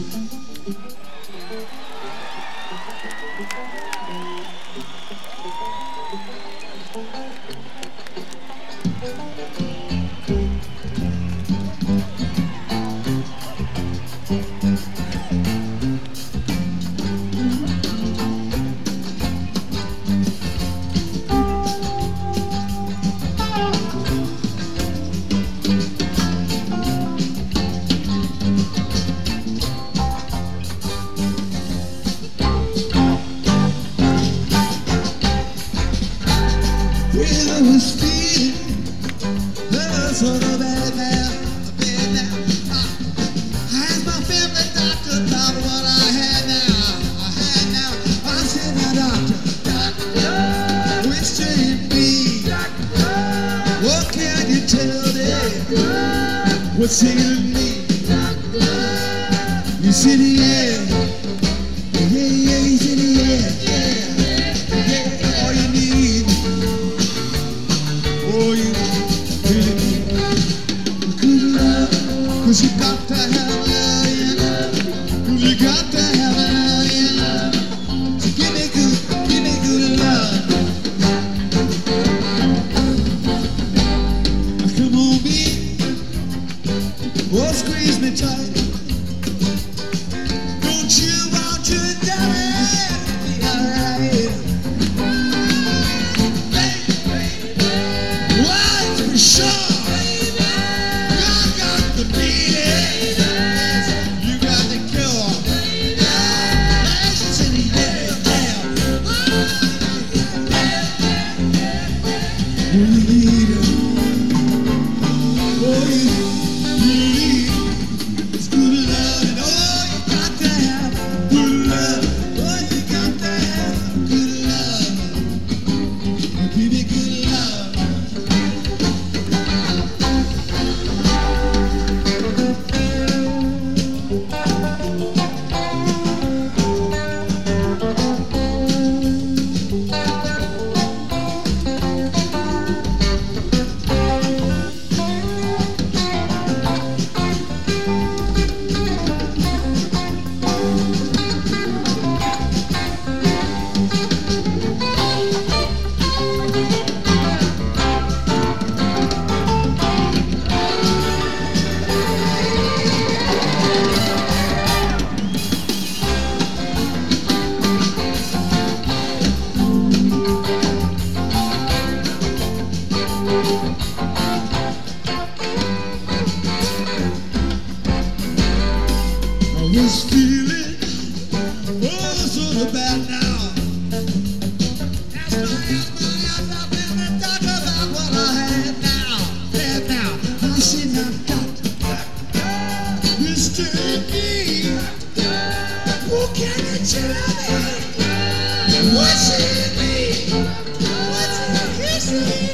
What's in me? You see the air, yeah, you see the air, yeah. All you need, all you really need, good love. 'Cause you got to have love, yeah. 'Cause you got to have love, yeah. So give me good love. Come on, baby. Oh, squeeze me tight. Don't you want to die? Be alright. Why, for sure. You got the beat. You got the cure. Ashes in the air. You need it. Oh, you. This feeling, oh, so bad now. Ask me, talk about what I have now. I said I've got Mr. Me. Who can you tell me? What's in me? What's in his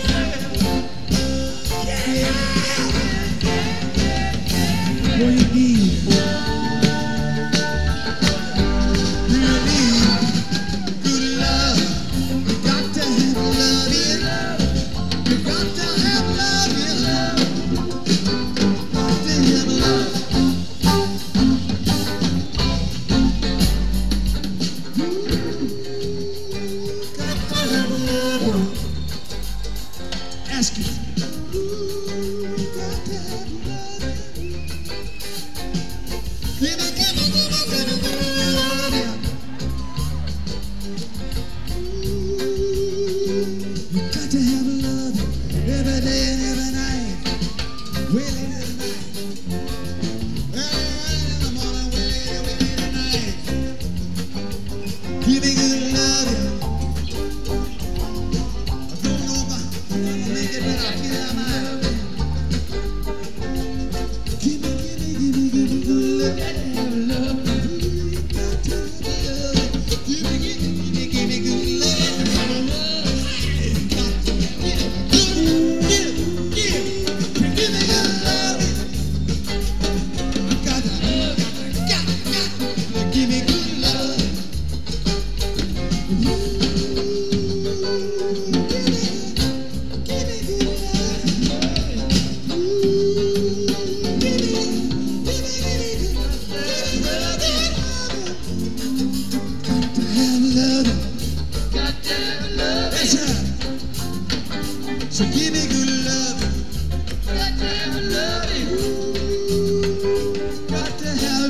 yeah. What you need?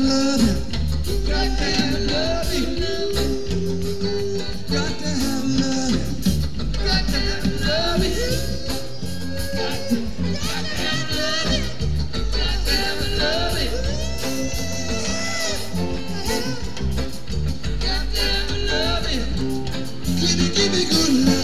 loving. Got to have loving. Got to have loving. Got to have loving. Got to have loving. Got to have loving. Got to have loving. Give me good love.